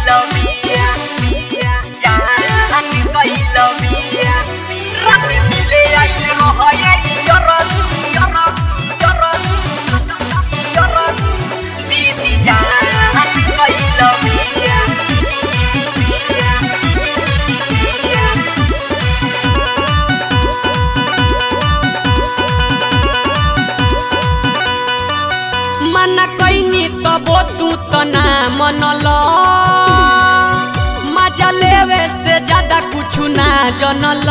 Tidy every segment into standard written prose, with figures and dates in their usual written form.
मना कैनी तबो तू तना मनल मजा लेवे से ज्यादा कुछ ना जनल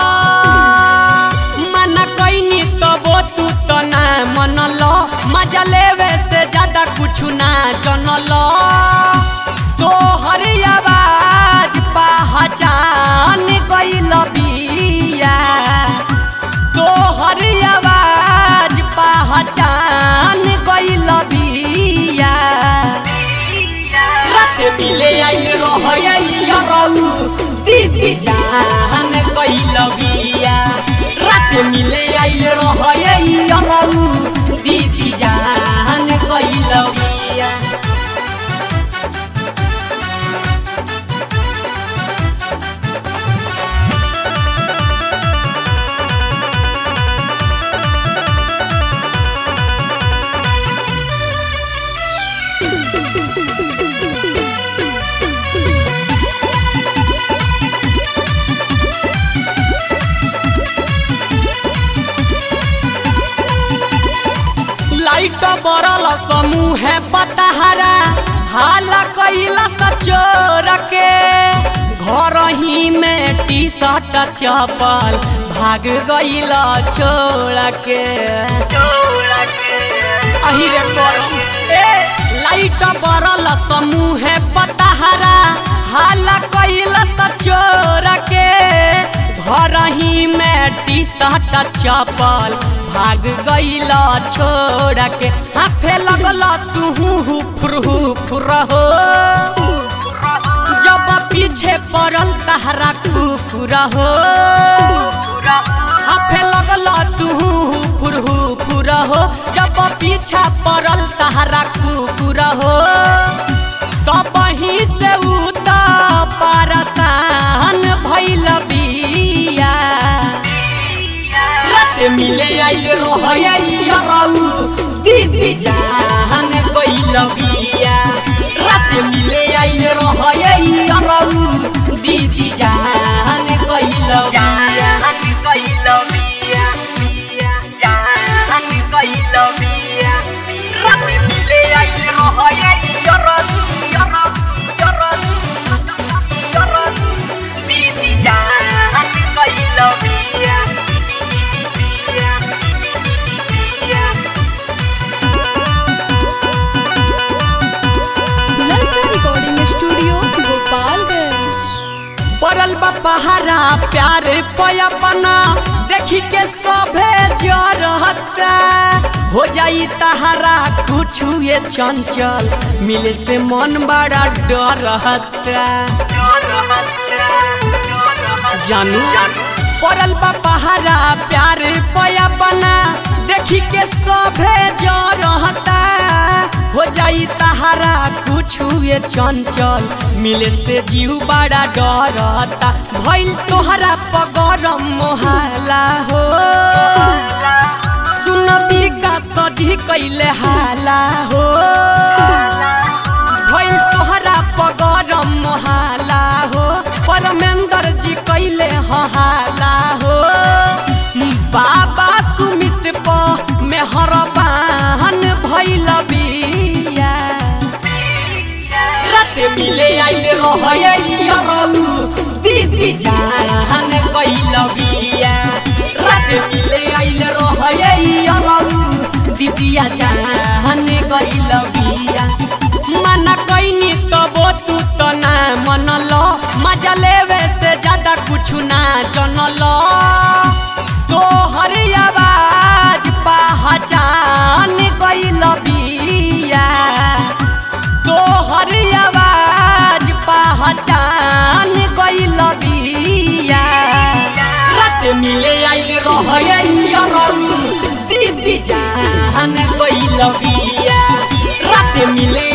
मना कैनी तबो तू तना मनल मजा लेवे से ज्यादा कुछ ना जनल तो हर आवाज पहचान गइल बिया तो हर आवाज पहचान गइल बिया रात मिले आइल रहू दीदी जान गइल बिया रात मिले आइल रहू दीदी जान गइल बिया लाइट बरल समूह पतहरा हाला कैला सचोर के घर ही में टी शर्ट चपल भाग गइल छोड़ के अहिरे करम लाइट बरल समूह पतहरा हाला कैला सचोर के घर ही में टी शर्ट चपल भाग गइल छोड़ के हाफे लगल तू फुर हो जब पीछे पड़ल तहरा कुकुर हो हाफे लगल तू फुर हो जब पीछा पड़ल तहरा कुकुर हो तब वहीं से उता पारसान भइल बिया मिले आइल रहू दीदी जान गइल बिया रात मिले आइल रहू दीदी जान गइल बिया रात मिले आइल दीदी जान गइल बिया पड़ल बा पहाड़ा प्यार पयपना देखी के सभे जरहता हो जाई तहारा कुछ ये चंचल मिले से मन बड़ा डरहता जानू पड़ल बा पहाड़ा प्यार पयपना देखी के सभे जरहता हो जाई तहारा कुछ ये चंचल मिले से जीव बड़ा डरता भइल तोहरा पगरम मोहला हो सुन बिका सजी कैले हाला हो भइल तोहरा पगरम मोहला हो परमेंद्र जी कैले हाला हो बाबा सुमित प मेहरबान भइल बिया रात मिले आइल रहू दीदी जान गइल बिया रात मिले आइल रहू दीदिया जान गइल बिया मना कैनी तबो तू तना मनल मजा लेवे से ज्यादा कुछ ना जनल तो हर आवाज पहचान गइल बिया तो हर आवाज पहचान गइल बिया रात मिले आइल रहू दीदी जान गइल बिया रात मिले